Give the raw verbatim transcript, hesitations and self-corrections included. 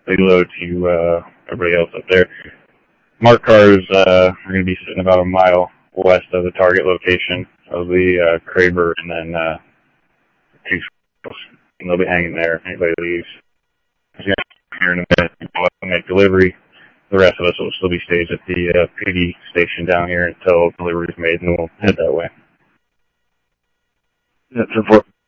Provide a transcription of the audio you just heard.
say hello to uh, everybody else up there. Marked cars uh, are going to be sitting about a mile west of the target location of the uh, Kraber, and then uh, two squirrels, and they'll be hanging there if anybody leaves. Here in a minute, we'll have to make delivery. The rest of us will still be staged at the uh, P D station down here until delivery is made, and we'll head that way. That's important.